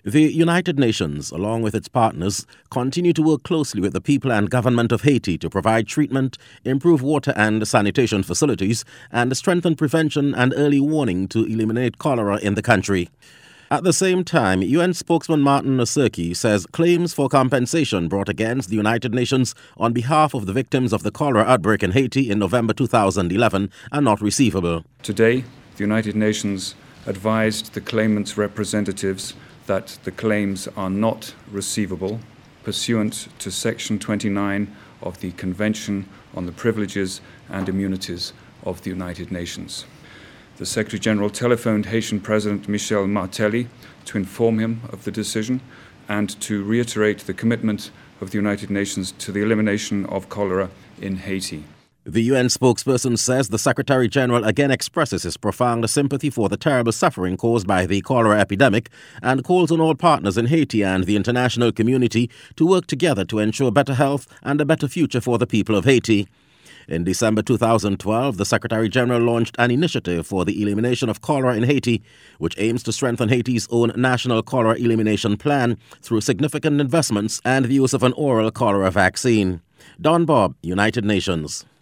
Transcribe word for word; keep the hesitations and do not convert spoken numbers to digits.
The United Nations, along with its partners, continue to work closely with the people and government of Haiti to provide treatment, improve water and sanitation facilities, and strengthen prevention and early warning to eliminate cholera in the country. At the same time, U N spokesman Martin Oserki says claims for compensation brought against the United Nations on behalf of the victims of the cholera outbreak in Haiti in November two thousand eleven are not receivable. Today, the United Nations advised the claimants' representatives that the claims are not receivable pursuant to Section twenty-nine of the Convention on the Privileges and Immunities of the United Nations. The Secretary-General telephoned Haitian President Michel Martelly to inform him of the decision and to reiterate the commitment of the United Nations to the elimination of cholera in Haiti. The U N spokesperson says the Secretary-General again expresses his profound sympathy for the terrible suffering caused by the cholera epidemic and calls on all partners in Haiti and the international community to work together to ensure better health and a better future for the people of Haiti. In December two thousand twelve, the Secretary-General launched an initiative for the elimination of cholera in Haiti, which aims to strengthen Haiti's own national cholera elimination plan through significant investments and the use of an oral cholera vaccine. Don Bob, United Nations.